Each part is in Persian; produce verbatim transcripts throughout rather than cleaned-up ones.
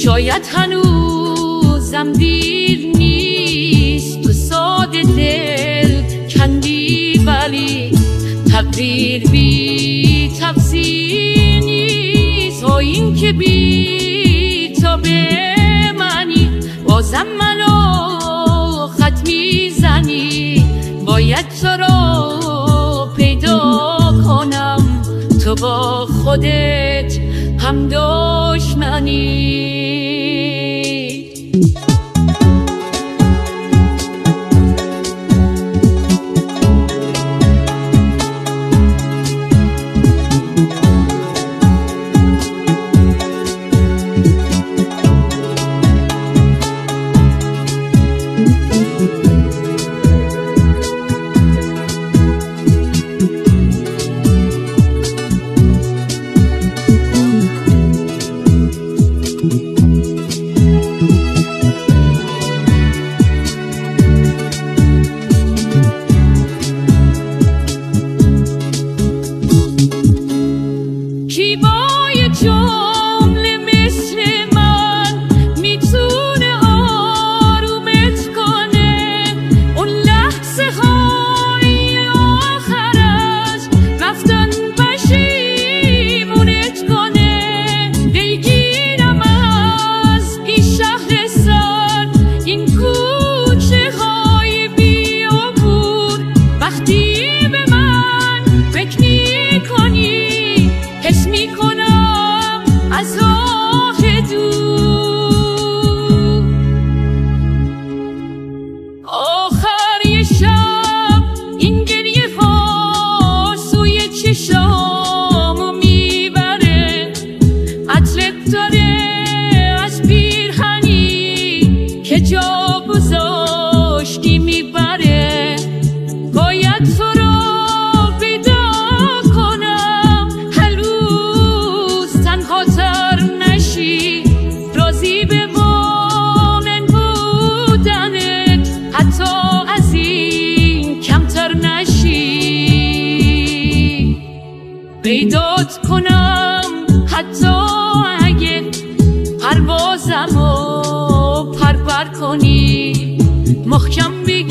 شاید هنوزم دیر نیست، تو ساده دل کندی ولی تقدیر بی تفسیر نیست. و این که بی تو بمانی بازم منو خط میزنی، باید تو رو پیدا کنم، تو با خودت هم دشمنی. پیدات کنم حتی اگه پروازمو پرپر کنی، محکم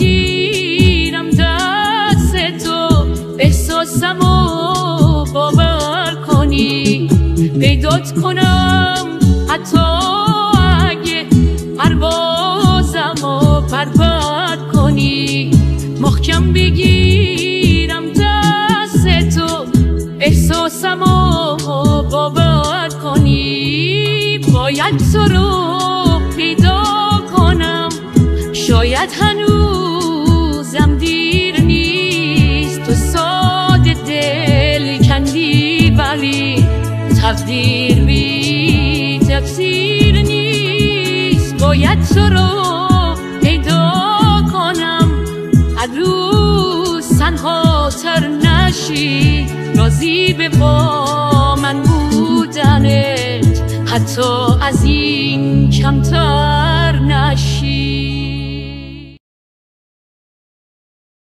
بگیرم دست تو احساسمو باور کنی. پیدات کنم حتی اگه پروازمو پرپر کنی، محکم بگیرم دست تو احساسمو باور کنی. باید تو رو پیدا کنم، شاید هنوزم دیر نیست، تو ساده دل کندی ولی تقدیر بی تفسیر نیست. باید تو رو پیدا کنم، هر روز تنها تر نشی، راضی به با من بودنت حتی از این کمتر